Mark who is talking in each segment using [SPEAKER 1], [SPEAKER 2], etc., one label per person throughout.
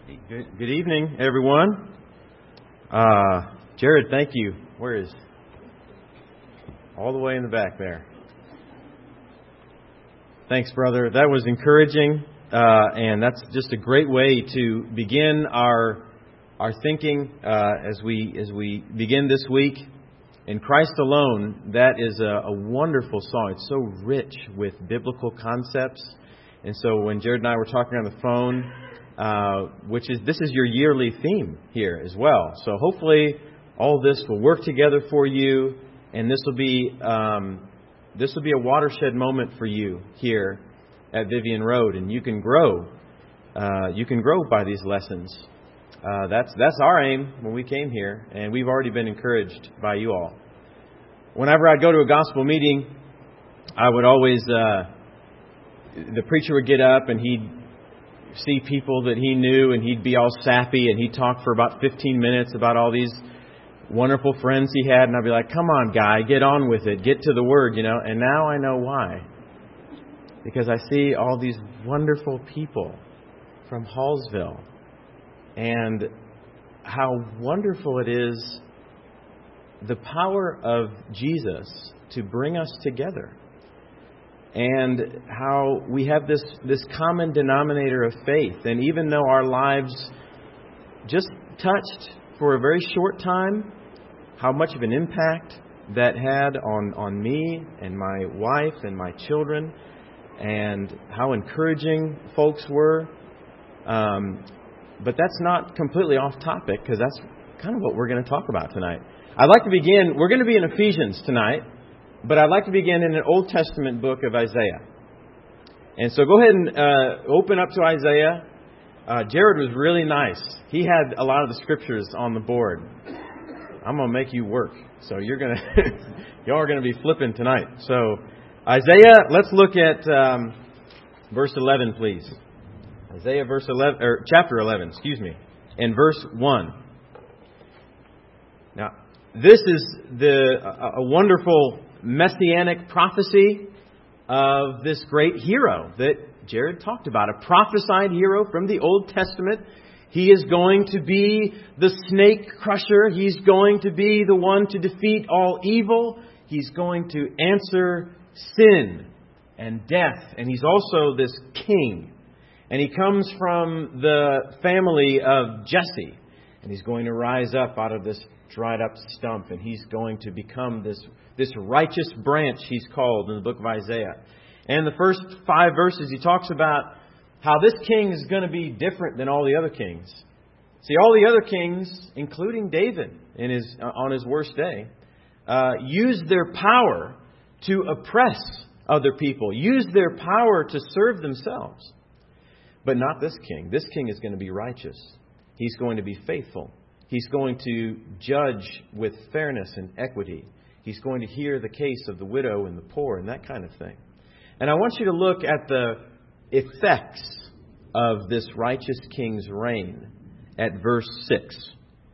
[SPEAKER 1] Good evening, everyone. Jared, thank you. Where is? All the way in the back there. Thanks, brother. That was encouraging, and that's just a great way to begin our thinking as we begin this week. In Christ Alone, that is a wonderful song. It's so rich with biblical concepts. And so when Jared and I were talking on the phone, this is your yearly theme here as well. So hopefully all this will work together for you, and this will be a watershed moment for you here at Vivian Road, and you can grow. You can grow by these lessons. That's our aim when we came here, and we've already been encouraged by you all. Whenever I'd go to a gospel meeting, I would always the preacher would get up and he'd see people that he knew, and he'd be all sappy, and he'd talk for about 15 minutes about all these wonderful friends he had, and I'd be like, come on, guy, get on with it, get to the Word, and now I know why. Because I see all these wonderful people from Hallsville, and how wonderful it is, the power of Jesus to bring us together. And how we have this common denominator of faith. And even though our lives just touched for a very short time, how much of an impact that had on me and my wife and my children, and how encouraging folks were. But that's not completely off topic, because that's kind of what we're going to talk about tonight. I'd like to begin, we're going to be in Ephesians tonight. But I'd like to begin in an Old Testament book of Isaiah. And so go ahead and open up to Isaiah. Jared was really nice. He had a lot of the scriptures on the board. I'm going to make you work. So y'all are going to be flipping tonight. So Isaiah, let's look at verse 11, please. Isaiah chapter 11, and verse 1. Now, this is a wonderful messianic prophecy of this great hero that Jared talked about. A prophesied hero from the Old Testament. He is going to be the snake crusher. He's going to be the one to defeat all evil. He's going to answer sin and death. And he's also this king. And he comes from the family of Jesse. And he's going to rise up out of this dried up stump, and he's going to become this righteous branch, he's called in the book of Isaiah. And the first 5 verses, he talks about how this king is going to be different than all the other kings. See, all the other kings, including David on his worst day, used their power to oppress other people, used their power to serve themselves. But not this king. This king is going to be righteous. He's going to be faithful. He's going to judge with fairness and equity. He's going to hear the case of the widow and the poor and that kind of thing. And I want you to look at the effects of this righteous king's reign at verse 6.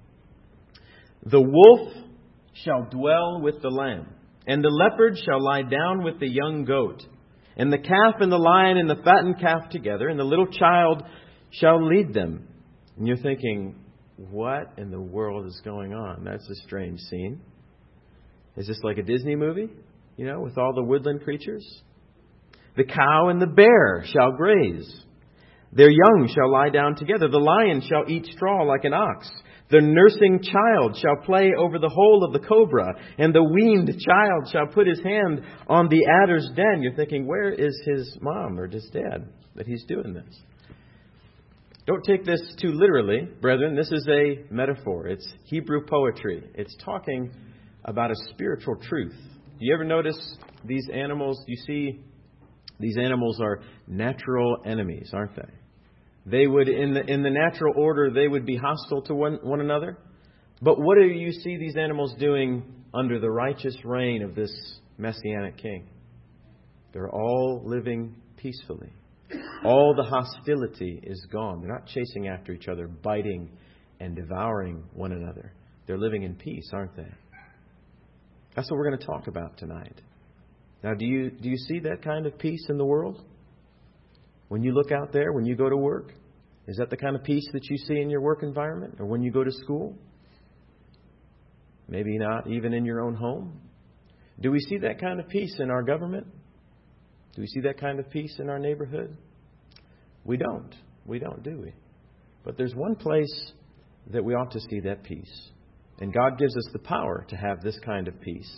[SPEAKER 1] The wolf shall dwell with the lamb, and the leopard shall lie down with the young goat, and the calf and the lion and the fattened calf together, and the little child shall lead them. And you're thinking, what in the world is going on? That's a strange scene. Is this like a Disney movie? With all the woodland creatures? The cow and the bear shall graze. Their young shall lie down together. The lion shall eat straw like an ox. The nursing child shall play over the hole of the cobra. And the weaned child shall put his hand on the adder's den. You're thinking, where is his mom or his dad that he's doing this? Don't take this too literally, brethren. This is a metaphor. It's Hebrew poetry. It's talking about a spiritual truth. Do you ever notice these animals? You see, these animals are natural enemies, aren't they? They would, in the natural order, they would be hostile to one another. But what do you see these animals doing under the righteous reign of this Messianic king? They're all living peacefully. All the hostility is gone. They're not chasing after each other, biting and devouring one another. They're living in peace, aren't they? That's what we're going to talk about tonight. Now, do you see that kind of peace in the world? When you look out there, when you go to work, Is that the kind of peace that you see in your work environment or when you go to school? Maybe not even in your own home. Do we see that kind of peace in our government? Do we see that kind of peace in our neighborhood? We don't. We don't, do we? But there's one place that we ought to see that peace. And God gives us the power to have this kind of peace.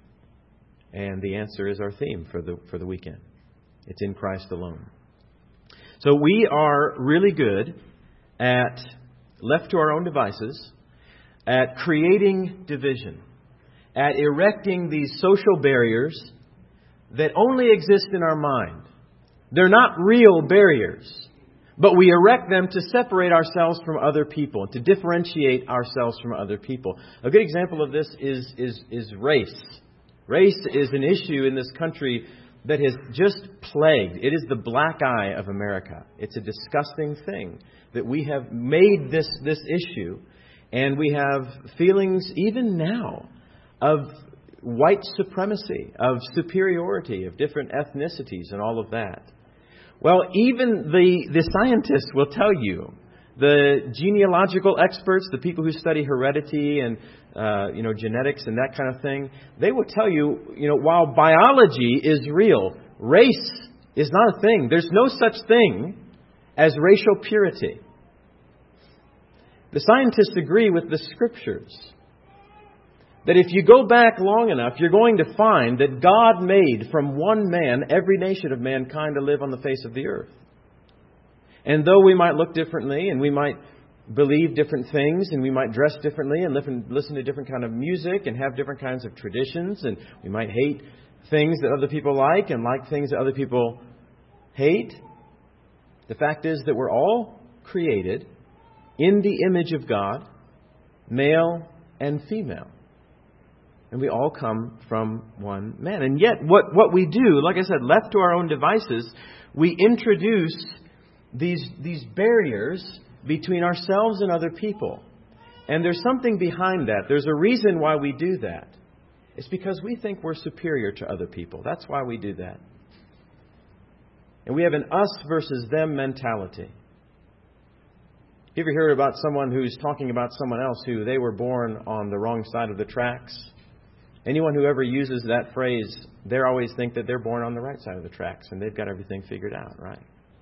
[SPEAKER 1] And the answer is our theme for the weekend. It's in Christ alone. So we are really good at, left to our own devices, at creating division, at erecting these social barriers that only exist in our mind. They're not real barriers, but we erect them to separate ourselves from other people, to differentiate ourselves from other people. A good example of this is race. Race is an issue in this country that has just plagued. It is the black eye of America. It's a disgusting thing that we have made this issue, and we have feelings even now of white supremacy, of superiority, of different ethnicities and all of that. Well, even the scientists will tell you, the genealogical experts, the people who study heredity and genetics and that kind of thing, they will tell you, while biology is real, race is not a thing. There's no such thing as racial purity. The scientists agree with the Scriptures that if you go back long enough, you're going to find that God made from one man every nation of mankind to live on the face of the earth. And though we might look differently, and we might believe different things, and we might dress differently, and listen to different kind of music, and have different kinds of traditions, and we might hate things that other people like, and like things that other people hate, the fact is that we're all created in the image of God, male and female. And we all come from one man. And yet, what we do, like I said, left to our own devices, we introduce these barriers between ourselves and other people. And there's something behind that. There's a reason why we do that. It's because we think we're superior to other people. That's why we do that. And we have an us versus them mentality. You ever heard about someone who's talking about someone else who they were born on the wrong side of the tracks? Anyone who ever uses that phrase, they always think that they're born on the right side of the tracks and they've got everything figured out, right?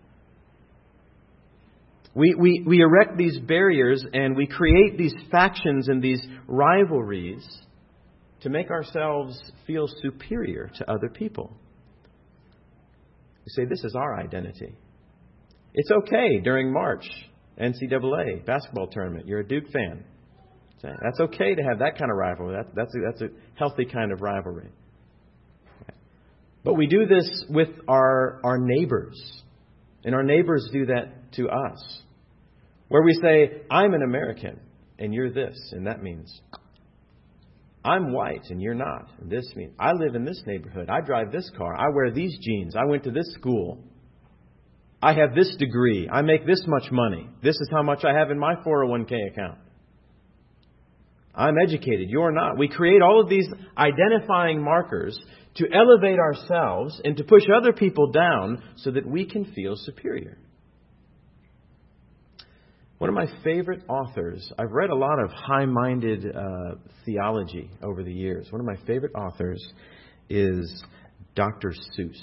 [SPEAKER 1] We erect these barriers and we create these factions and these rivalries to make ourselves feel superior to other people. You say, this is our identity. It's okay during March, NCAA basketball tournament. You're a Duke fan. That's okay to have that kind of rivalry. That's a healthy kind of rivalry. But we do this with our neighbors. And our neighbors do that to us. Where we say, I'm an American and you're this. And that means I'm white and you're not. And this means I live in this neighborhood. I drive this car. I wear these jeans. I went to this school. I have this degree. I make this much money. This is how much I have in my 401k account. I'm educated. You're not. We create all of these identifying markers to elevate ourselves and to push other people down so that we can feel superior. One of my favorite authors, I've read a lot of high-minded theology over the years. One of my favorite authors is Dr. Seuss.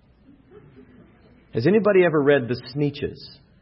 [SPEAKER 1] Has anybody ever read The Sneetches?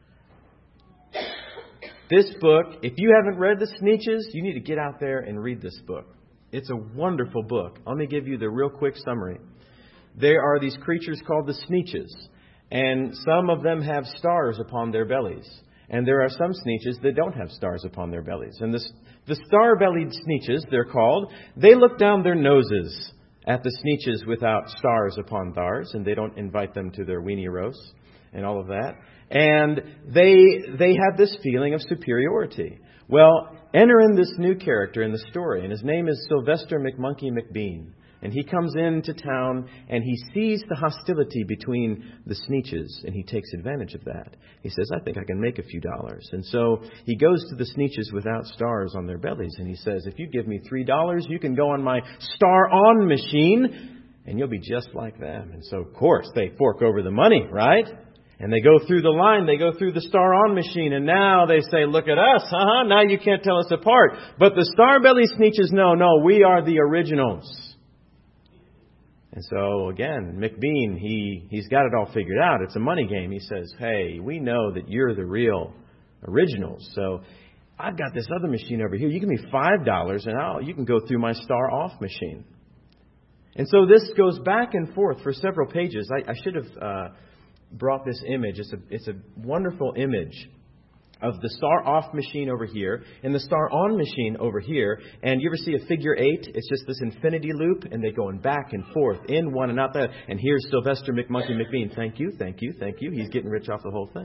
[SPEAKER 1] This book, if you haven't read The Sneetches, you need to get out there and read this book. It's a wonderful book. Let me give you the real quick summary. There are these creatures called the Sneetches, and some of them have stars upon their bellies. And there are some Sneetches that don't have stars upon their bellies. And the star-bellied Sneetches, they're called, they look down their noses at the Sneetches without stars upon thars, and they don't invite them to their weenie roasts and all of that. And they have this feeling of superiority. Well, enter in this new character in the story, and his name is Sylvester McMonkey McBean. And he comes into town, and he sees the hostility between the Sneetches, and he takes advantage of that. He says, I think I can make a few dollars. And so he goes to the Sneetches without stars on their bellies, and he says, if you give me $3, you can go on my star-on machine, and you'll be just like them. And so, of course, they fork over the money, right? And they go through the line, they go through the star-on machine, and now they say, look at us, now you can't tell us apart. But the Starbelly Sneetches, no, we are the originals. And so, again, McBean, he's got it all figured out. It's a money game. He says, hey, we know that you're the real originals. So I've got this other machine over here. You give me $5 and you can go through my star-off machine. And so this goes back and forth for several pages. I should have brought this image. It's a wonderful image of the star-off machine over here and the star-on machine over here. And you ever see a figure 8? It's just this infinity loop, and they're going back and forth, in one and out that. And here's Sylvester McMonkey McBean. Thank you. He's getting rich off the whole thing.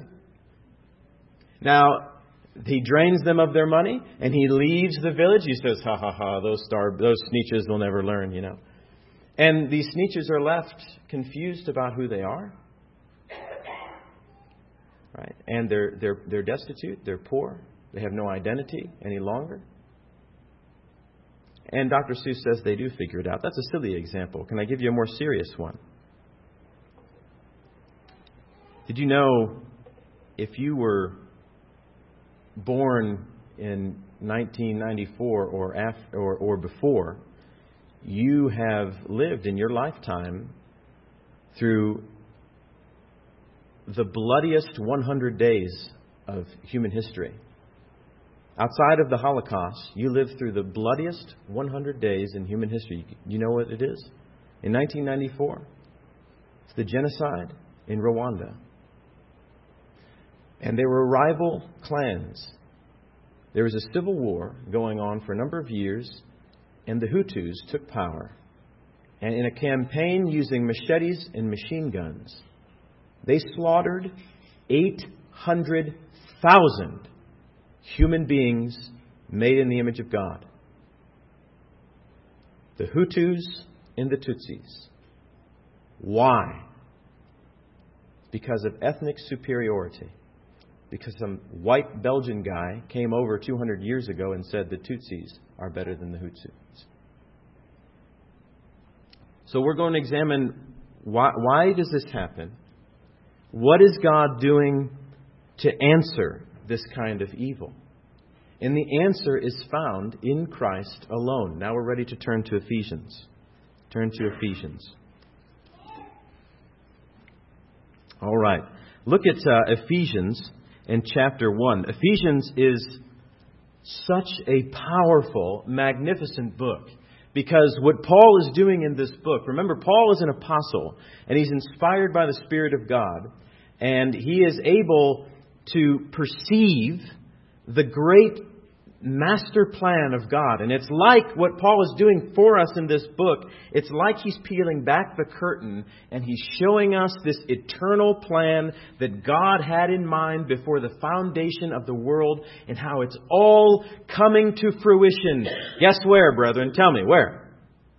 [SPEAKER 1] Now, he drains them of their money, and he leaves the village. He says, those Sneetches will never learn, And these Sneetches are left confused about who they are. Right? And they're destitute, they're poor, they have no identity any longer. And Dr. Seuss says they do figure it out. That's a silly example. Can I give you a more serious one? Did you know if you were born in 1994 or before, you have lived in your lifetime through the bloodiest 100 days of human history. Outside of the Holocaust, you lived through the bloodiest 100 days in human history. You know what it is? In 1994, it's the genocide in Rwanda. And there were rival clans. There was a civil war going on for a number of years, and the Hutus took power. And in a campaign using machetes and machine guns, they slaughtered 800,000 human beings made in the image of God. The Hutus and the Tutsis. Why? Because of ethnic superiority. Because some white Belgian guy came over 200 years ago and said the Tutsis are better than the Hutus. So we're going to examine why does this happen? What is God doing to answer this kind of evil? And the answer is found in Christ alone. Now we're ready to turn to Ephesians. Turn to Ephesians. All right. Look at Ephesians in chapter 1. Ephesians is such a powerful, magnificent book. Because what Paul is doing in this book, remember, Paul is an apostle, and he's inspired by the Spirit of God, and he is able to perceive the great master plan of God. And it's like what Paul is doing for us in this book. It's like he's peeling back the curtain, and he's showing us this eternal plan that God had in mind before the foundation of the world, and how it's all coming to fruition. Guess where, brethren? Tell me, where?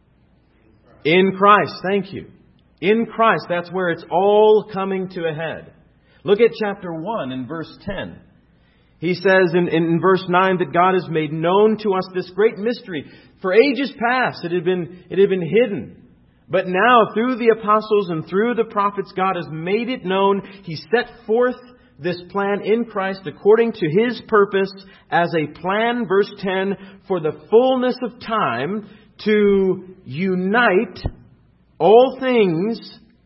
[SPEAKER 1] In Christ. Thank you. In Christ. That's where it's all coming to a head. Look at chapter 1 and verse 10. He says in verse 9 that God has made known to us this great mystery. For ages past it had been hidden. But now through the apostles and through the prophets God has made it known. He set forth this plan in Christ according to His purpose as a plan, verse 10, for the fullness of time to unite all things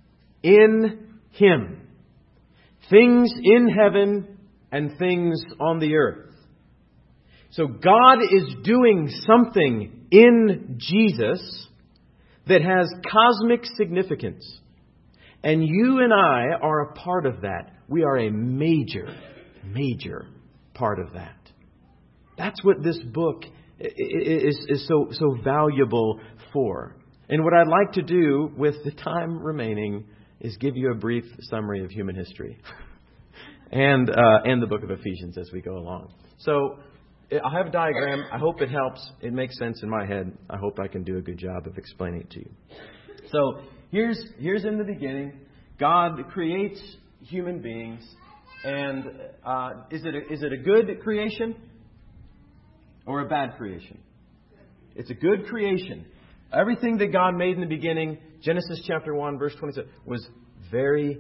[SPEAKER 1] in Him. Things in heaven and things on the earth. So God is doing something in Jesus that has cosmic significance. And you and I are a part of that. We are a major part of that. That's what this book is so valuable for. And what I'd like to do with the time remaining is give you a brief summary of human history. And the book of Ephesians as we go along. So I have a diagram. I hope it helps. It makes sense in my head. I hope I can do a good job of explaining it to you. So here's in the beginning. God creates human beings. And is it a good creation or a bad creation? It's a good creation. Everything that God made in the beginning, Genesis chapter 1, verse 27, was very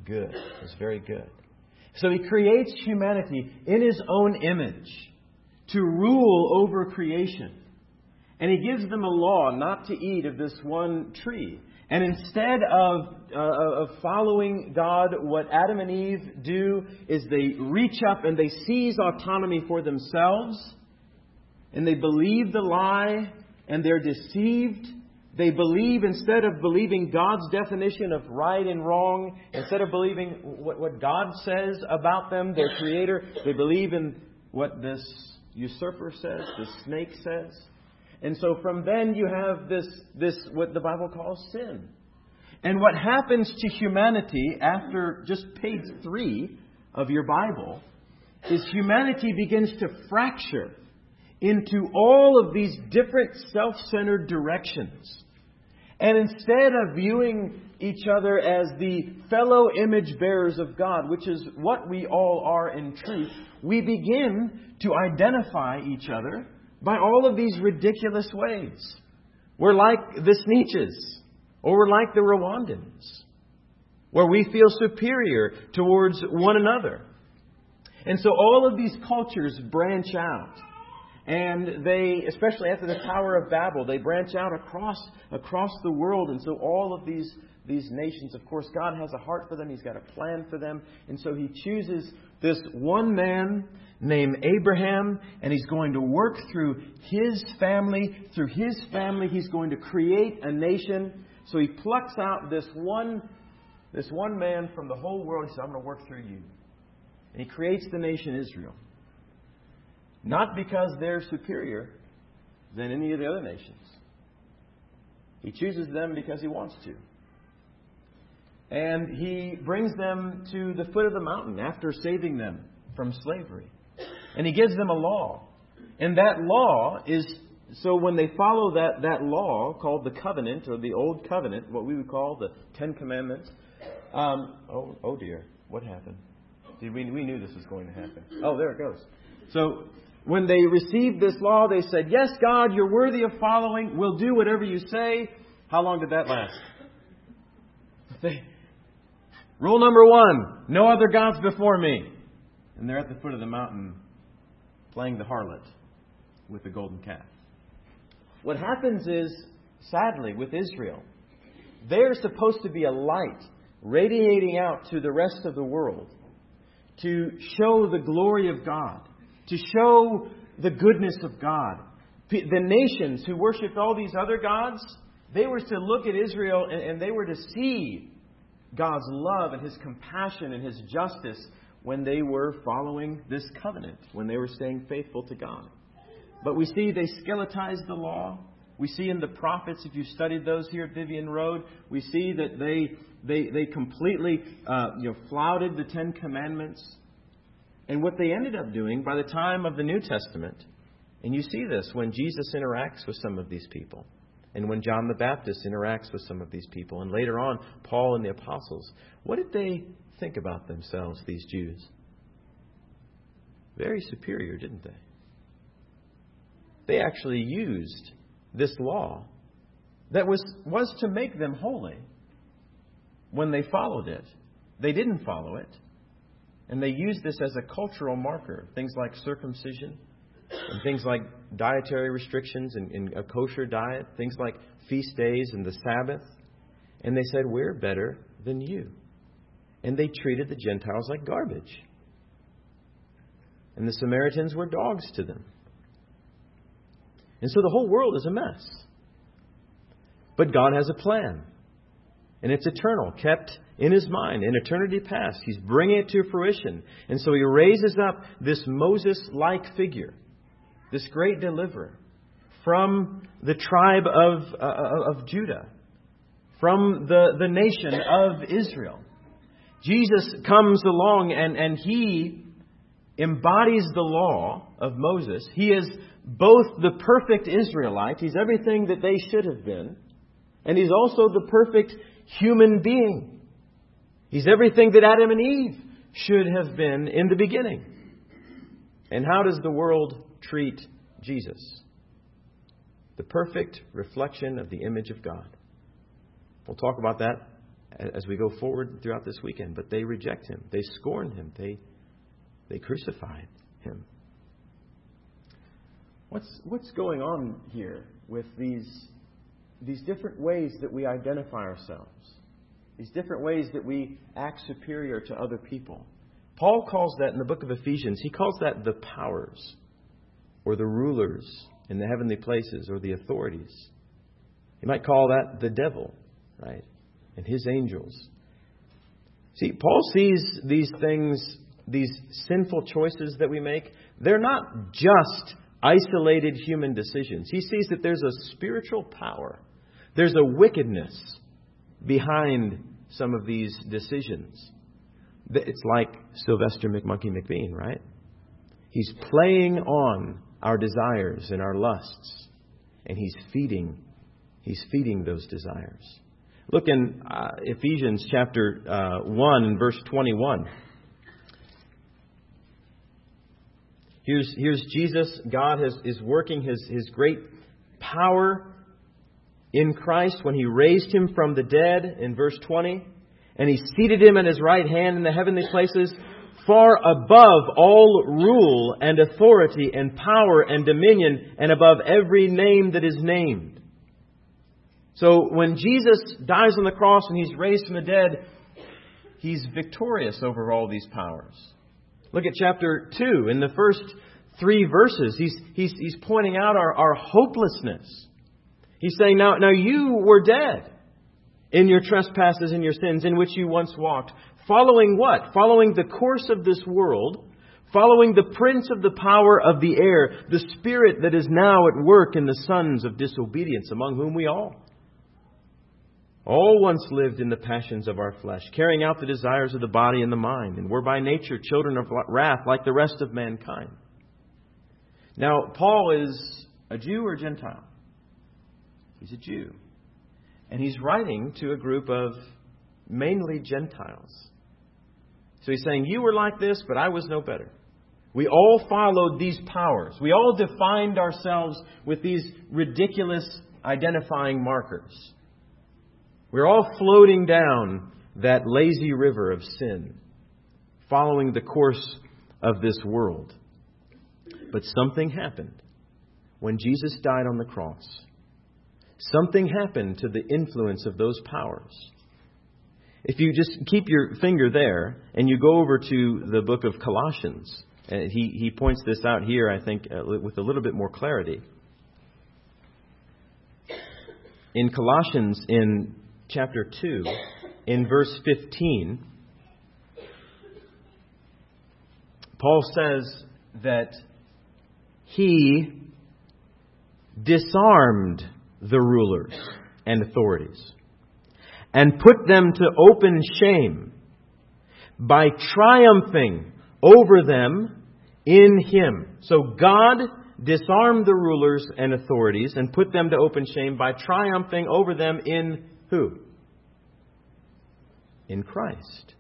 [SPEAKER 1] good. It was very good. So He creates humanity in His own image to rule over creation. And He gives them a law not to eat of this one tree. And instead of following God, what Adam and Eve do is they reach up and they seize autonomy for themselves. And they believe the lie and they're deceived. They believe, instead of believing God's definition of right and wrong, instead of believing what God says about them, their Creator, they believe in what this usurper says, the snake says. And so from then you have this what the Bible calls sin. And what happens to humanity after just page 3 of your Bible is humanity begins to fracture into all of these different self-centered directions. And instead of viewing each other as the fellow image bearers of God, which is what we all are in truth, we begin to identify each other by all of these ridiculous ways. We're like the Sneetches, or we're like the Rwandans, where we feel superior towards one another. And so all of these cultures branch out. And they, especially after the Tower of Babel, they branch out across the world. And so all of these nations, of course, God has a heart for them. He's got a plan for them. And so He chooses this one man named Abraham, and He's going to work through his family. Through his family, He's going to create a nation. So He plucks out this one man from the whole world. He says, I'm going to work through you. And He creates the nation Israel. Not because they're superior than any of the other nations. He chooses them because He wants to. And He brings them to the foot of the mountain after saving them from slavery. And He gives them a law. And that law is, so when they follow that law called the covenant, or the old covenant, what we would call the Ten Commandments. Oh dear, what happened? We knew this was going to happen. Oh, there it goes. So when they received this law, they said, yes, God, you're worthy of following. We'll do whatever you say. How long did that last? Rule number 1, no other gods before me. And they're at the foot of the mountain playing the harlot with the golden calf. What happens is, sadly, with Israel, they're supposed to be a light radiating out to the rest of the world to show the glory of God, to show the goodness of God. The nations who worshipped all these other gods, they were to look at Israel and they were to see God's love and His compassion and His justice when they were following this covenant, when they were staying faithful to God. But we see they skeletized the law. We see in the prophets, if you studied those here at Vivian Road, we see that they completely flouted the Ten Commandments. And what they ended up doing by the time of the New Testament, and you see this when Jesus interacts with some of these people, and when John the Baptist interacts with some of these people, and later on, Paul and the apostles, what did they think about themselves, these Jews? Very superior, didn't they? They actually used this law that was to make them holy when they followed it. They didn't follow it. And they used this as a cultural marker. Things like circumcision, and things like dietary restrictions and a kosher diet, things like feast days and the Sabbath. And they said, we're better than you. And they treated the Gentiles like garbage. And the Samaritans were dogs to them. And so the whole world is a mess. But God has a plan. And it's eternal, kept in His mind. In eternity past, He's bringing it to fruition. And so He raises up this Moses-like figure, this great deliverer, from the tribe of Judah, from the nation of Israel. Jesus comes along and He embodies the law of Moses. He is both the perfect Israelite. He's everything that they should have been. And He's also the perfect human being. He's everything that Adam and Eve should have been in the beginning. And how does the world treat Jesus? The perfect reflection of the image of God. We'll talk about that as we go forward throughout this weekend. But they reject Him. They scorn Him. They crucified Him. What's going on here with these different ways that we identify ourselves? These different ways that we act superior to other people. Paul calls that in the book of Ephesians, he calls that the powers or the rulers in the heavenly places or the authorities. He might call that the devil, right? And his angels. See, Paul sees these things, these sinful choices that we make, they're not just isolated human decisions. He sees that there's a spiritual power. There's a wickedness behind some of these decisions. It's like Sylvester McMonkey McBean, right? He's playing on our desires and our lusts, and he's feeding those desires. Look in Ephesians chapter 1 and verse 21. Here's Jesus. God is working His great power in Christ when He raised Him from the dead in verse 20. And He seated Him at His right hand in the heavenly places, far above all rule and authority and power and dominion, and above every name that is named. So when Jesus dies on the cross and He's raised from the dead, He's victorious over all these powers. Look at chapter 2. In the first 3 verses, He's pointing out our hopelessness. He's saying, now you were dead in your trespasses and your sins in which you once walked. Following what? Following the course of this world. Following the prince of the power of the air. The spirit that is now at work in the sons of disobedience, among whom we all once lived in the passions of our flesh, carrying out the desires of the body and the mind, and were by nature children of wrath like the rest of mankind. Now, Paul is a Jew or Gentile? He's a Jew. And he's writing to a group of mainly Gentiles. So he's saying, you were like this, but I was no better. We all followed these powers. We all defined ourselves with these ridiculous identifying markers. We're all floating down that lazy river of sin, following the course of this world. But something happened when Jesus died on the cross. Something happened to the influence of those powers. If you just keep your finger there and you go over to the book of Colossians, he points this out here, I think, with a little bit more clarity. In Colossians, in chapter 2, in verse 15, Paul says that He disarmed the rulers and authorities and put them to open shame by triumphing over them in Him. So God disarmed the rulers and authorities and put them to open shame by triumphing over them in who? In Christ.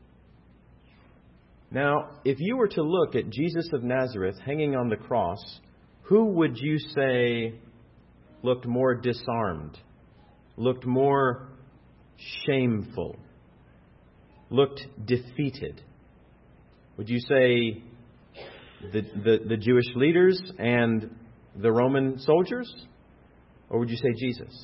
[SPEAKER 1] Now, if you were to look at Jesus of Nazareth hanging on the cross, who would you say looked more disarmed, looked more shameful, looked defeated? Would you say the Jewish leaders and the Roman soldiers? Or would you say Jesus?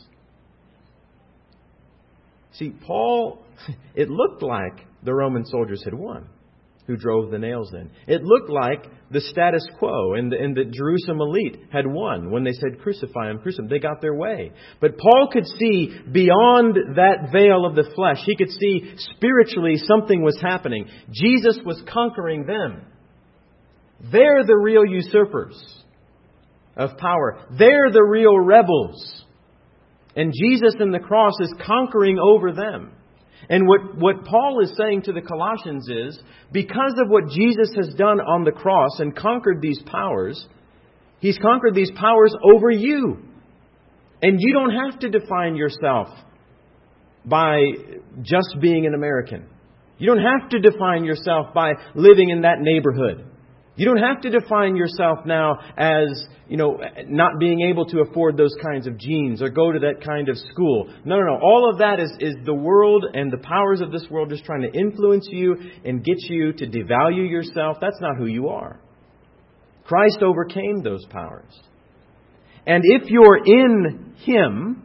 [SPEAKER 1] See, Paul, it looked like the Roman soldiers had won, who drove the nails in. It looked like the status quo and the Jerusalem elite had won when they said, crucify him, crucify him. They got their way. But Paul could see beyond that veil of the flesh. He could see spiritually something was happening. Jesus was conquering them. They're the real usurpers of power. They're the real rebels. And Jesus in the cross is conquering over them. And what Paul is saying to the Colossians is, because of what Jesus has done on the cross and conquered these powers, He's conquered these powers over you. And you don't have to define yourself by just being an American. You don't have to define yourself by living in that neighborhood. You don't have to define yourself now as, not being able to afford those kinds of jeans or go to that kind of school. No. All of that is the world and the powers of this world just trying to influence you and get you to devalue yourself. That's not who you are. Christ overcame those powers. And if you're in Him,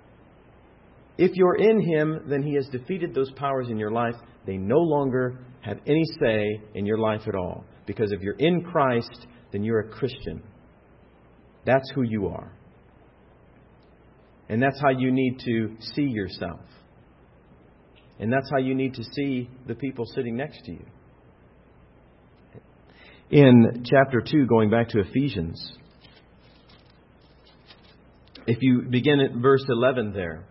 [SPEAKER 1] then He has defeated those powers in your life. They no longer have any say in your life at all. Because if you're in Christ, then you're a Christian. That's who you are. And that's how you need to see yourself. And that's how you need to see the people sitting next to you. In chapter 2, going back to Ephesians, if you begin at verse 11 there,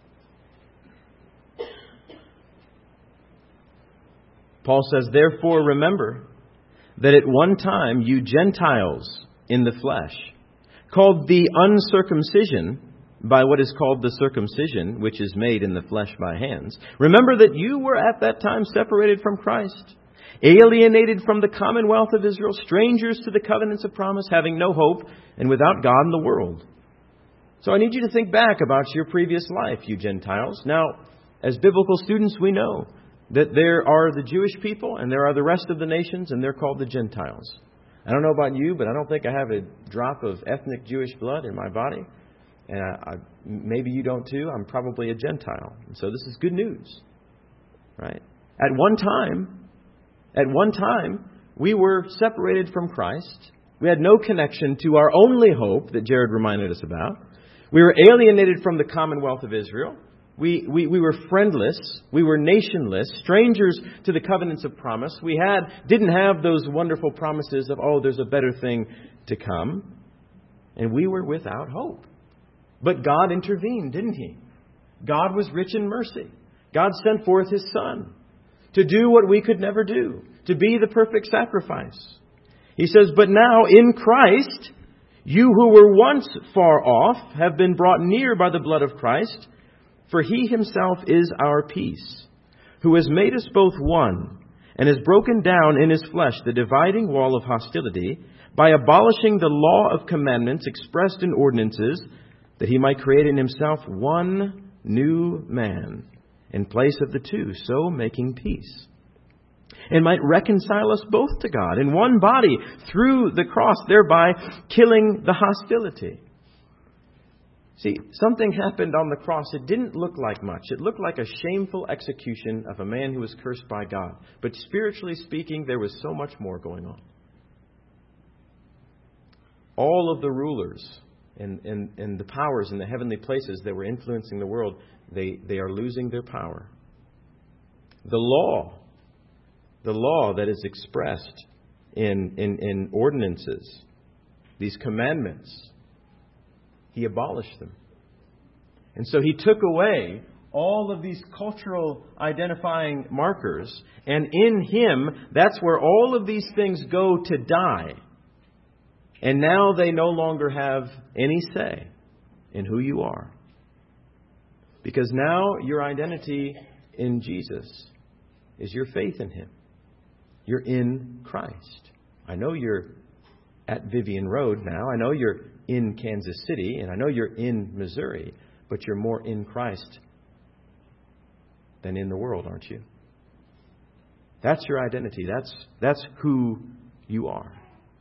[SPEAKER 1] Paul says, "Therefore remember that at one time you Gentiles in the flesh, called the uncircumcision by what is called the circumcision, which is made in the flesh by hands. Remember that you were at that time separated from Christ, alienated from the commonwealth of Israel, strangers to the covenants of promise, having no hope, and without God in the world." So I need you to think back about your previous life, you Gentiles. Now, as biblical students, we know that there are the Jewish people and there are the rest of the nations, and they're called the Gentiles. I don't know about you, but I don't think I have a drop of ethnic Jewish blood in my body. And maybe you don't too. I'm probably a Gentile. And so this is good news, right? At one time, we were separated from Christ. We had no connection to our only hope that Jared reminded us about. We were alienated from the commonwealth of Israel. We were friendless. We were nationless, strangers to the covenants of promise. We didn't have those wonderful promises of, there's a better thing to come. And we were without hope. But God intervened, didn't He? God was rich in mercy. God sent forth His Son to do what we could never do, to be the perfect sacrifice. He says, "But now in Christ, you who were once far off have been brought near by the blood of Christ. For He Himself is our peace, who has made us both one, and has broken down in His flesh the dividing wall of hostility, by abolishing the law of commandments expressed in ordinances, that He might create in Himself one new man in place of the two, so making peace, and might reconcile us both to God in one body through the cross, thereby killing the hostility." See, something happened on the cross. It didn't look like much. It looked like a shameful execution of a man who was cursed by God. But spiritually speaking, there was so much more going on. All of the rulers and the powers in the heavenly places that were influencing the world, they are losing their power. The law that is expressed in ordinances, these commandments, He abolished them. And so He took away all of these cultural identifying markers. And in Him, that's where all of these things go to die. And now they no longer have any say in who you are. Because now your identity in Jesus is your faith in Him. You're in Christ. I know you're at Vivian Road now. I know you're in Kansas City, and I know you're in Missouri, but you're more in Christ than in the world, aren't you? That's your identity. That's who you are.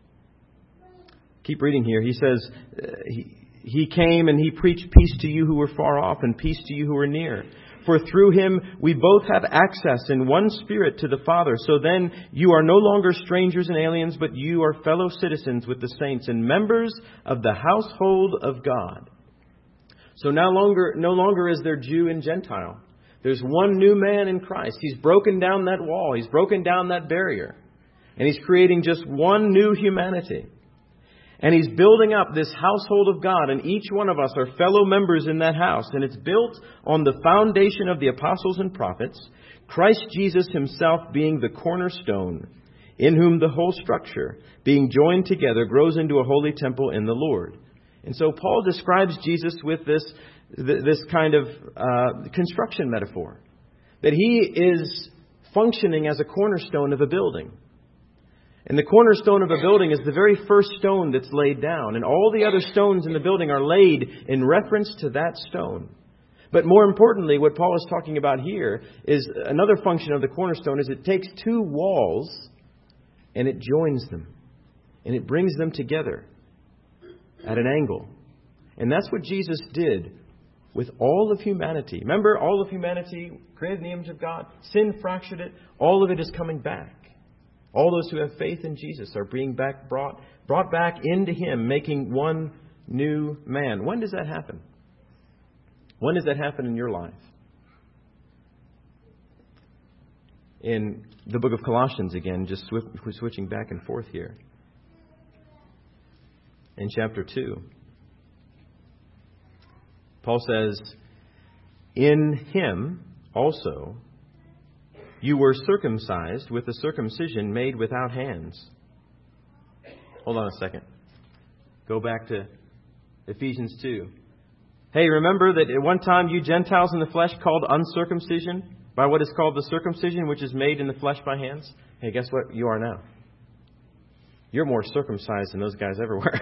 [SPEAKER 1] Keep reading here. He says, He came and He preached peace to you who were far off and peace to you who were near. For through Him we both have access in one Spirit to the Father. So then you are no longer strangers and aliens, but you are fellow citizens with the saints and members of the household of God. So no longer is there Jew and Gentile. There's one new man in Christ. He's broken down that wall. He's broken down that barrier. And He's creating just one new humanity. And He's building up this household of God, and each one of us are fellow members in that house. And it's built on the foundation of the apostles and prophets, Christ Jesus Himself being the cornerstone, in whom the whole structure, being joined together, grows into a holy temple in the Lord. And so Paul describes Jesus with this kind of construction metaphor, that He is functioning as a cornerstone of a building. And the cornerstone of a building is the very first stone that's laid down. And all the other stones in the building are laid in reference to that stone. But more importantly, what Paul is talking about here is another function of the cornerstone is it takes two walls and it joins them. And it brings them together at an angle. And that's what Jesus did with all of humanity. Remember, all of humanity created in the image of God. Sin fractured it. All of it is coming back. All those who have faith in Jesus are being brought back into Him, making one new man. When does that happen? When does that happen in your life? In the book of Colossians again, just switching back and forth here. In chapter 2, Paul says, "In Him also you were circumcised with a circumcision made without hands." Hold on a second. Go back to Ephesians 2. Hey, remember that at one time you Gentiles in the flesh called uncircumcision by what is called the circumcision, which is made in the flesh by hands? Hey, guess what you are now? You're more circumcised than those guys ever were.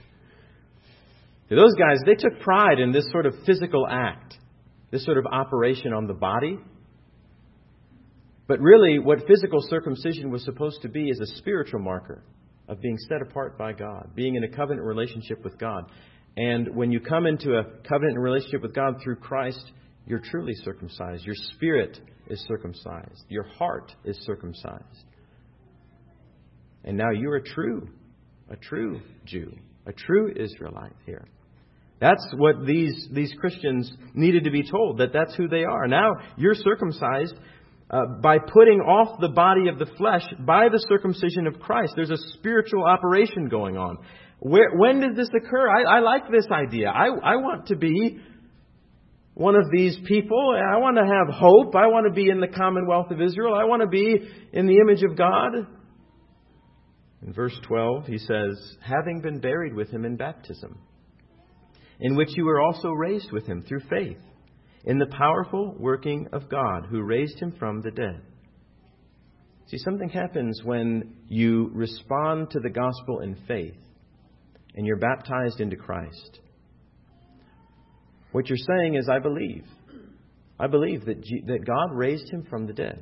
[SPEAKER 1] Those guys, they took pride in this sort of physical act, this sort of operation on the body. But really, what physical circumcision was supposed to be is a spiritual marker of being set apart by God, being in a covenant relationship with God. And when you come into a covenant relationship with God through Christ, you're truly circumcised. Your spirit is circumcised. Your heart is circumcised. And now you're a true Jew, a true Israelite here. That's what these Christians needed to be told, that that's who they are. Now you're circumcised by putting off the body of the flesh by the circumcision of Christ. There's a spiritual operation going on. When did this occur? I like this idea. I want to be one of these people. I want to have hope. I want to be in the commonwealth of Israel. I want to be in the image of God. In verse 12, he says, "Having been buried with Him in baptism, in which you were also raised with Him through faith, in the powerful working of God who raised Him from the dead." See, something happens when you respond to the gospel in faith and you're baptized into Christ. What you're saying is, I believe. I believe that God raised Him from the dead.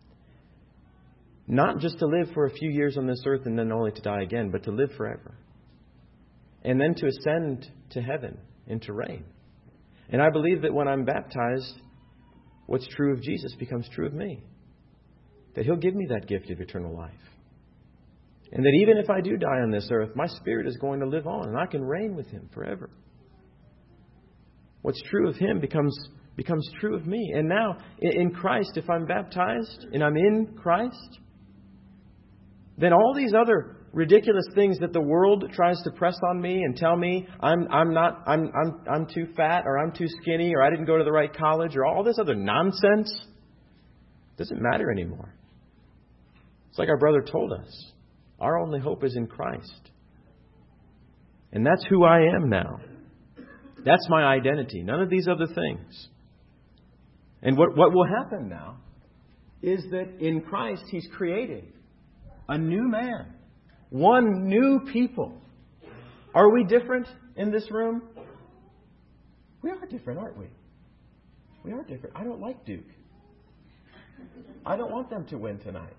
[SPEAKER 1] Not just to live for a few years on this earth and then only to die again, but to live forever. And then to ascend to heaven and to reign. And I believe that when I'm baptized, what's true of Jesus becomes true of me. That He'll give me that gift of eternal life. And that even if I do die on this earth, my spirit is going to live on and I can reign with Him forever. What's true of Him becomes true of me. And now, in Christ, if I'm baptized and I'm in Christ, then all these other ridiculous things that the world tries to press on me and tell me I'm too fat or I'm too skinny or I didn't go to the right college or all this other nonsense doesn't matter anymore. It's like our brother told us. Our only hope is in Christ. And that's who I am now. That's my identity. None of these other things. And what will happen now is that in Christ He's created a new man. One new people. Are we different in this room? We are different, aren't we? We are different. I don't like Duke. I don't want them to win tonight.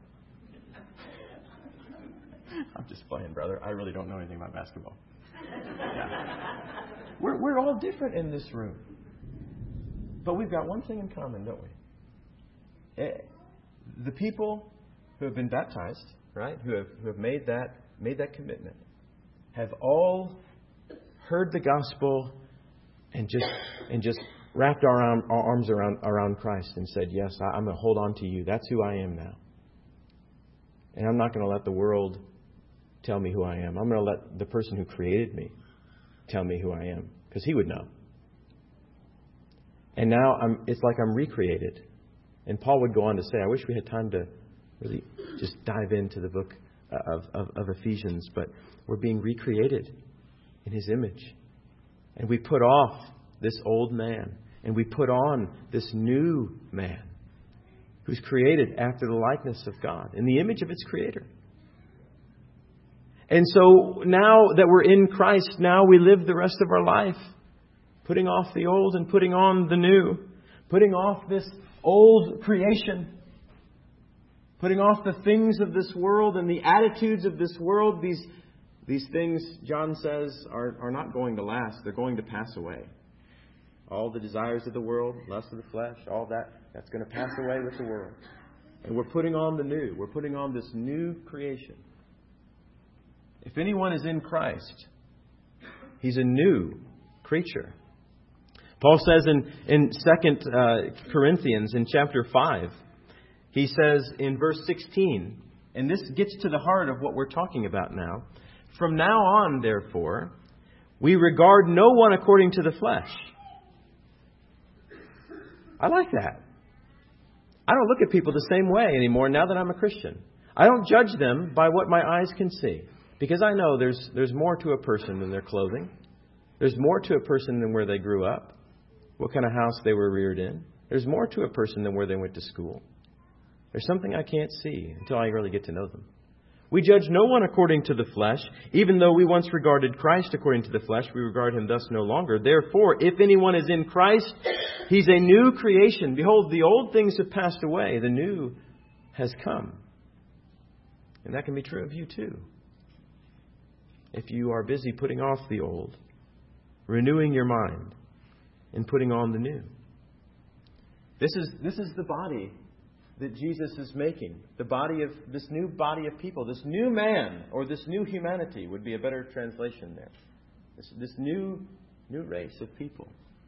[SPEAKER 1] I'm just playing, brother. I really don't know anything about basketball. Yeah. We're all different in this room. But we've got one thing in common, don't we? The people who have been baptized, right, who have made that commitment, have all heard the gospel and just wrapped our arms around Christ and said, yes, I'm going to hold on to you. That's who I am now. And I'm not going to let the world tell me who I am. I'm going to let the person who created me tell me who I am, because He would know. And now it's like I'm recreated. And Paul would go on to say, I wish we had time to really just dive into the book of Ephesians, but we're being recreated in His image. And we put off this old man, and we put on this new man who's created after the likeness of God, in the image of its Creator. And so now that we're in Christ, now we live the rest of our life putting off the old and putting on the new. Putting off this old creation. Putting off the things of this world and the attitudes of this world. These things, John says, are not going to last. They're going to pass away. All the desires of the world, lust of the flesh, all that's going to pass away with the world. And we're putting on the new. We're putting on this new creation. If anyone is in Christ, he's a new creature. Paul says in 2 Corinthians in chapter 5, he says in verse 16, and this gets to the heart of what we're talking about now. From now on, therefore, we regard no one according to the flesh. I like that. I don't look at people the same way anymore now that I'm a Christian. I don't judge them by what my eyes can see. Because I know there's more to a person than their clothing. There's more to a person than where they grew up. What kind of house they were reared in. There's more to a person than where they went to school. There's something I can't see until I really get to know them. We judge no one according to the flesh. Even though we once regarded Christ according to the flesh, we regard him thus no longer. Therefore, if anyone is in Christ, he's a new creation. Behold, the old things have passed away. The new has come. And that can be true of you too. If you are busy putting off the old, renewing your mind, and putting on the new. This is the body that Jesus is making. The body of this new body of people. This new man, or this new humanity would be a better translation there. This new race of people.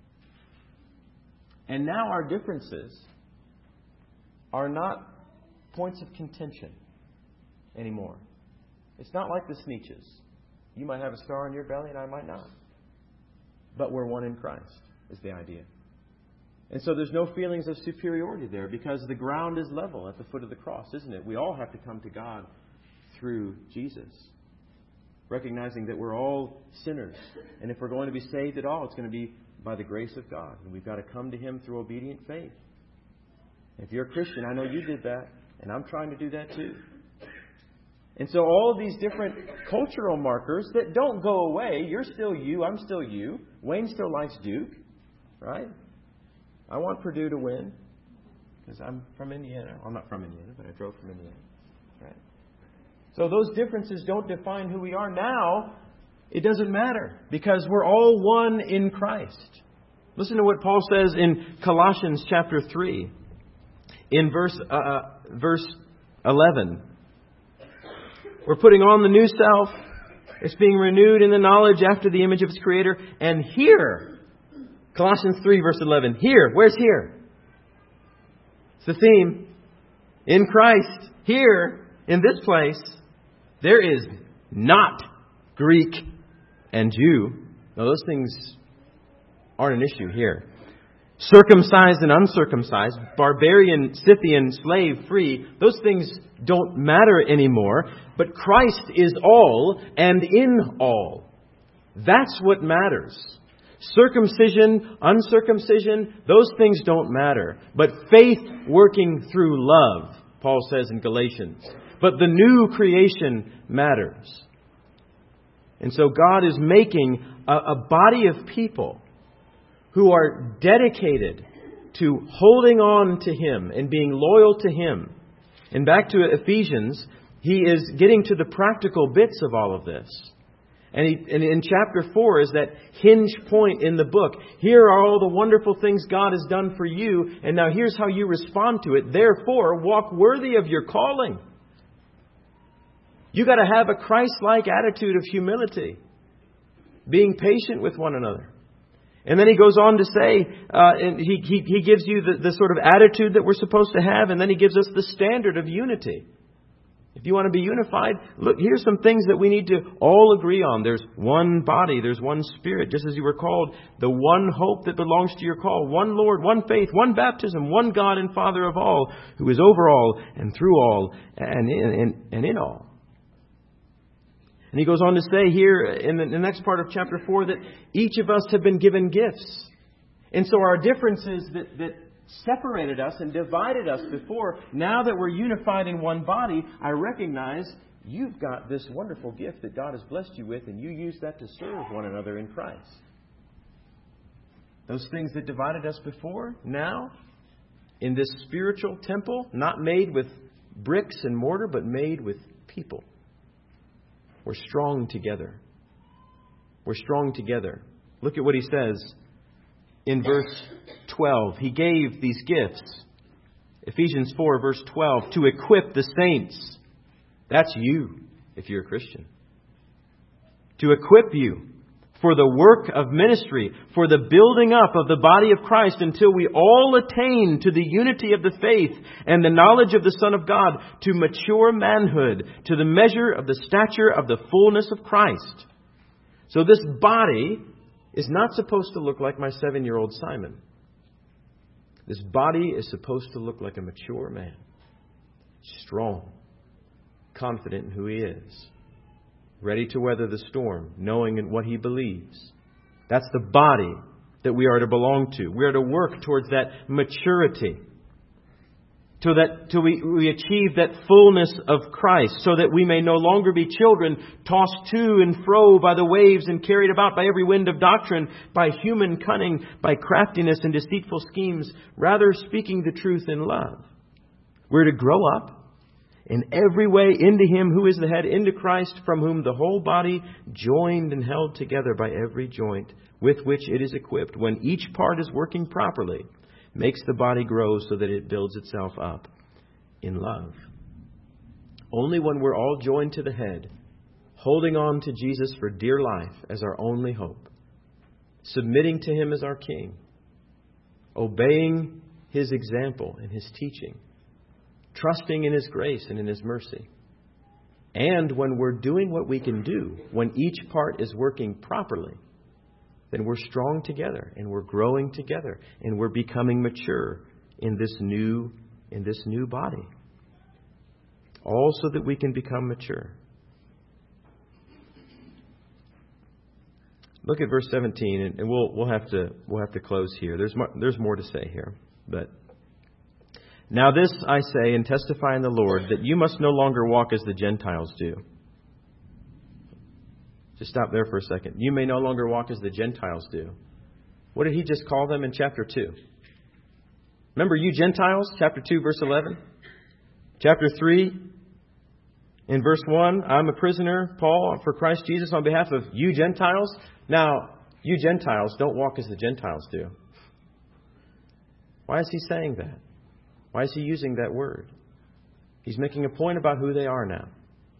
[SPEAKER 1] And now our differences are not points of contention anymore. It's not like the Sneetches. You might have a star on your belly and I might not. But we're one in Christ, is the idea. And so there's no feelings of superiority there because the ground is level at the foot of the cross, isn't it? We all have to come to God through Jesus. Recognizing that we're all sinners. And if we're going to be saved at all, it's going to be by the grace of God. And we've got to come to Him through obedient faith. If you're a Christian, I know you did that. And I'm trying to do that too. And so all of these different cultural markers that don't go away. You're still you. I'm still you. Wayne still likes Duke. Right? I want Purdue to win. Because I'm from Indiana. Well, I'm not from Indiana, but I drove from Indiana. Right? So those differences don't define who we are now. It doesn't matter. Because we're all one in Christ. Listen to what Paul says in Colossians chapter 3. In verse 11. We're putting on the new self. It's being renewed in the knowledge after the image of its Creator. And here, Colossians 3 verse 11. Here. Where's here? It's the theme. In Christ. Here, in this place, there is not Greek and Jew. Now those things aren't an issue here. Circumcised and uncircumcised, barbarian, Scythian, slave, free, those things don't matter anymore. But Christ is all and in all. That's what matters. Circumcision, uncircumcision, those things don't matter. But faith working through love, Paul says in Galatians. But the new creation matters. And so God is making a body of people who are dedicated to holding on to Him and being loyal to Him. And back to Ephesians, he is getting to the practical bits of all of this. And in chapter 4 is that hinge point in the book. Here are all the wonderful things God has done for you, and now here's how you respond to it. Therefore, walk worthy of your calling. You got to have a Christ-like attitude of humility, being patient with one another. And then he goes on to say, and he gives you the sort of attitude that we're supposed to have, and then he gives us the standard of unity. If you want to be unified, look, here's some things that we need to all agree on. There's one body, there's one Spirit, just as you were called, the one hope that belongs to your call, one Lord, one faith, one baptism, one God and Father of all, who is over all and through all and in all. And he goes on to say here in the next part of chapter 4 that each of us have been given gifts. And so our differences that separated us and divided us before, now that we're unified in one body, I recognize you've got this wonderful gift that God has blessed you with, and you use that to serve one another in Christ. Those things that divided us before, now, in this spiritual temple, not made with bricks and mortar, but made with people. We're strong together. We're strong together. Look at what he says in verse 12. He gave these gifts. Ephesians 4, verse 12, to equip the saints. That's you, if you're a Christian. To equip you for the work of ministry, for the building up of the body of Christ until we all attain to the unity of the faith and the knowledge of the Son of God, to mature manhood, to the measure of the stature of the fullness of Christ. So this body is not supposed to look like my 7-year-old Simon. This body is supposed to look like a mature man, strong, confident in who he is, ready to weather the storm, knowing in what he believes. That's the body that we are to belong to. We are to work towards that maturity till we achieve that fullness of Christ, so that we may no longer be children tossed to and fro by the waves and carried about by every wind of doctrine, by human cunning, by craftiness and deceitful schemes, rather speaking the truth in love. We're to grow up in every way into Him who is the head, into Christ, from whom the whole body, joined and held together by every joint with which it is equipped, when each part is working properly, makes the body grow so that it builds itself up in love. Only when we're all joined to the head, holding on to Jesus for dear life as our only hope, submitting to Him as our King, obeying His example and His teaching, trusting in His grace and in His mercy. And when we're doing what we can do, when each part is working properly, then we're strong together and we're growing together and we're becoming mature in this new body. All so that we can become mature. Look at verse 17, and we'll have to close here. There's more to say here, but now this I say and testify in the Lord, that you must no longer walk as the Gentiles do. Just stop there for a second. You may no longer walk as the Gentiles do. What did he just call them in chapter 2? Remember, you Gentiles, chapter 2, verse 11? Chapter 3, in verse 1, I'm a prisoner, Paul, for Christ Jesus, on behalf of you Gentiles. Now, you Gentiles don't walk as the Gentiles do. Why is he saying that? Why is he using that word? He's making a point about who they are now.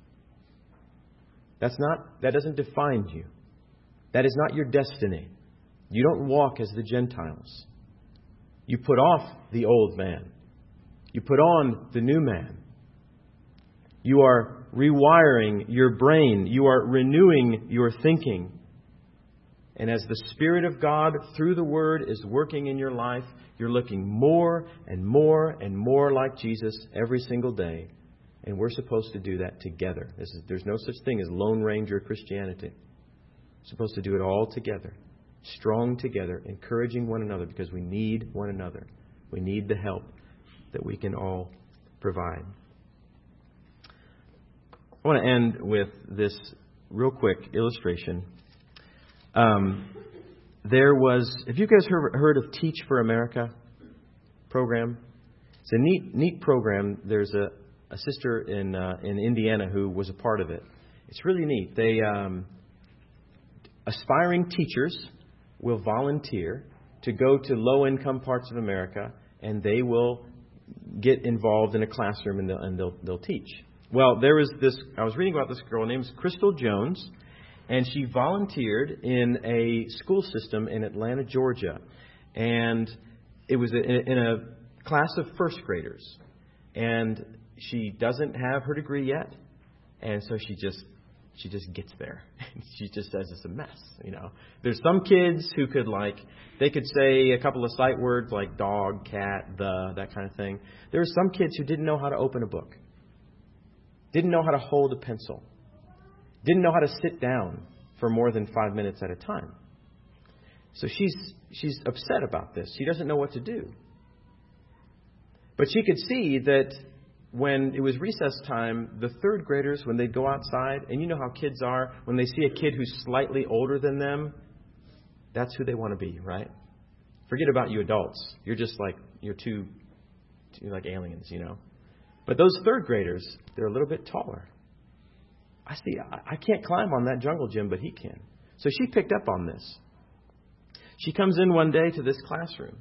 [SPEAKER 1] That doesn't define you. That is not your destiny. You don't walk as the Gentiles. You put off the old man. You put on the new man. You are rewiring your brain. You are renewing your thinking. And as the Spirit of God, through the Word, is working in your life, you're looking more and more and more like Jesus every single day. And we're supposed to do that together. There's no such thing as Lone Ranger Christianity. We're supposed to do it all together. Strong together, encouraging one another, because we need one another. We need the help that we can all provide. I want to end with this real quick illustration. Have you guys heard of Teach for America program? It's a neat program. There's a sister in Indiana who was a part of it. It's really neat. They aspiring teachers will volunteer to go to low-income parts of America, and they will get involved in a classroom and they'll teach. Well, I was reading about this girl named Crystal Jones, and she volunteered in a school system in Atlanta, Georgia. And it was in a class of first graders. And she doesn't have her degree yet. And so she just gets there. She just says it's a mess, you know. There's some kids who they could say a couple of sight words like dog, cat, that kind of thing. There were some kids who didn't know how to open a book. Didn't know how to hold a pencil. Didn't know how to sit down for more than 5 minutes at a time. So she's upset about this. She doesn't know what to do. But she could see that when it was recess time, the third graders, when they'd go outside, and you know how kids are, when they see a kid who's slightly older than them, that's who they want to be, right? Forget about you adults. You're just like, you're like aliens, you know. But those third graders, they're a little bit taller. I can't climb on that jungle gym, but he can. So she picked up on this. She comes in one day to this classroom.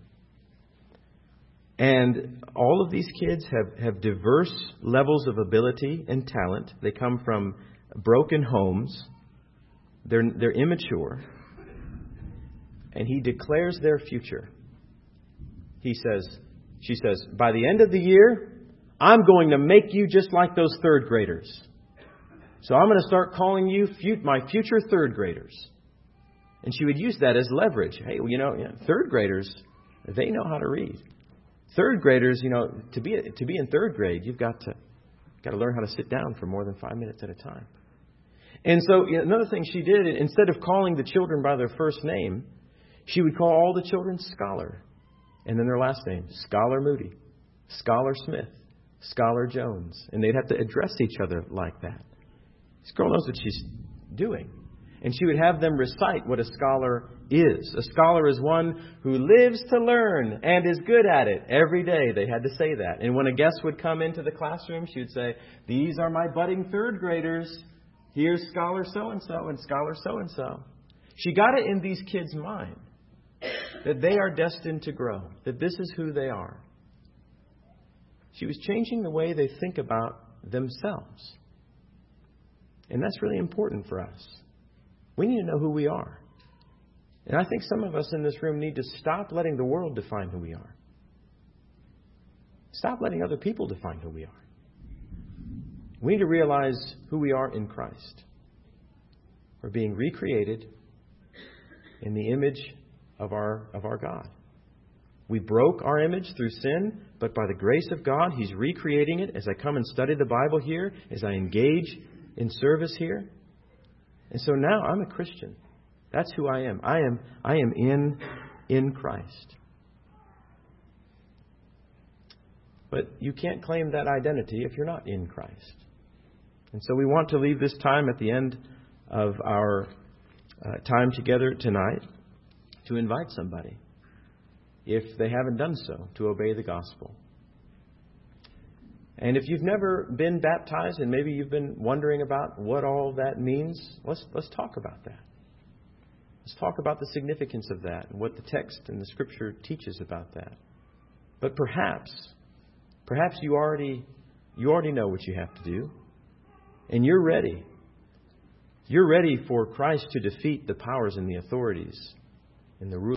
[SPEAKER 1] And all of these kids have diverse levels of ability and talent. They come from broken homes. They're immature. And he declares their future. She says, by the end of the year, I'm going to make you just like those third graders. So I'm going to start calling you my future third graders. And she would use that as leverage. Hey, third graders, they know how to read. Third graders, to be in third grade, you've got to learn how to sit down for more than 5 minutes at a time. And so another thing she did, instead of calling the children by their first name, she would call all the children Scholar. And then their last name, Scholar Moody, Scholar Smith, Scholar Jones. And they'd have to address each other like that. This girl knows what she's doing. And she would have them recite what a scholar is. A scholar is one who lives to learn and is good at it. Every day they had to say that. And when a guest would come into the classroom, she would say, these are my budding third graders. Here's Scholar so-and-so and Scholar so-and-so. She got it in these kids' mind that they are destined to grow, that this is who they are. She was changing the way they think about themselves. And that's really important for us. We need to know who we are. And I think some of us in this room need to stop letting the world define who we are. Stop letting other people define who we are. We need to realize who we are in Christ. We're being recreated in the image of our God. We broke our image through sin, but by the grace of God, He's recreating it as I come and study the Bible here, as I engage in service here. And so now I'm a Christian. That's who I am. I am in Christ. But you can't claim that identity if you're not in Christ. And so we want to leave this time at the end of our time together tonight to invite somebody, if they haven't done so, to obey the gospel. And if you've never been baptized and maybe you've been wondering about what all that means, let's talk about that. Let's talk about the significance of that and what the text and the Scripture teaches about that. But perhaps you already know what you have to do, and you're ready. You're ready for Christ to defeat the powers and the authorities and the rulers